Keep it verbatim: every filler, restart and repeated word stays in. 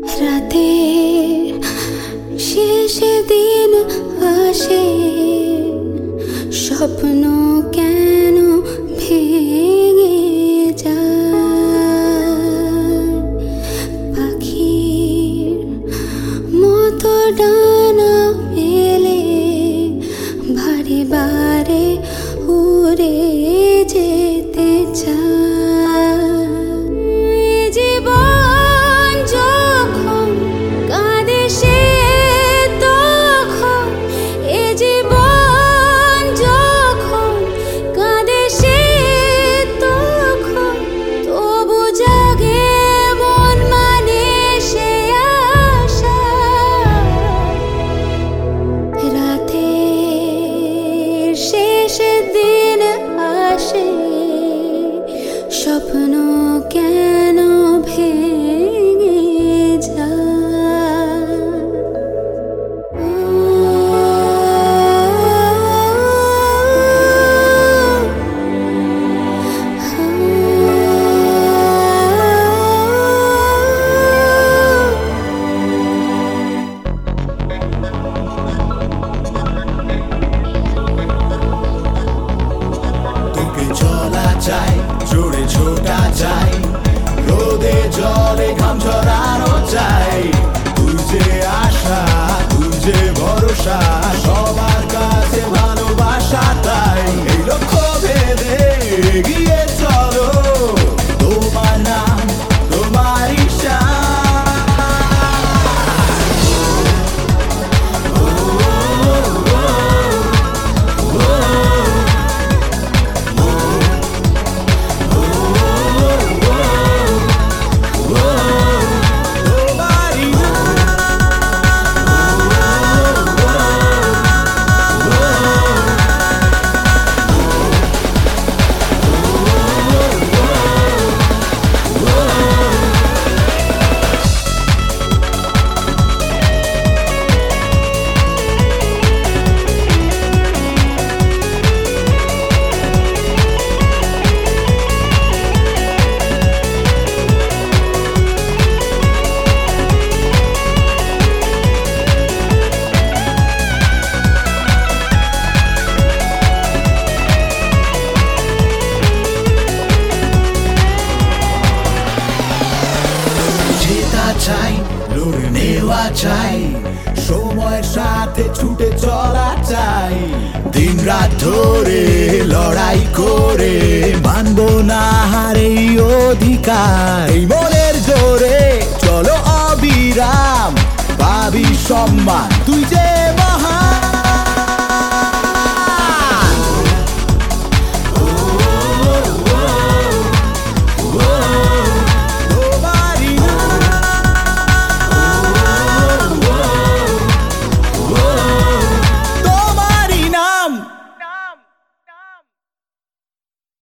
রাতে শেষ দিন আসে, স্বপ্ন কেন ভেঙে যায়? পাখির মতো ডানা মেলে বারে বারে উড়ে যেতে চায়। জীবন যখন কাঁদে সে তখন, এ জীবন যখন কাঁদে সে তখন, তবু জাগে মন মানে সে আশা। রাতে শেষ দিন আসে, স্বপ্ন কেন ভেঙে যায়? তোকে চলা চাই, জোরে ছোটা চাই, রোদে জলে ঘাম ঝরানো চাই। তুই যে আশা, তুই যে ভরসা, সবার কাছে ভালোবাসা তাই। এই লক্ষ্য ভেদে এগিয়ে চলো, তোমার নাম তোমার ঈশা। চাই, লড়ে নেওয়া চাই, সময়ের সাথে ছুটে চলা চাই। দিন রাত ধরে লড়াই করে মানবো না হারে অধিকার। এই মনের জোরে চলো অবিরাম, পাবি সম্মান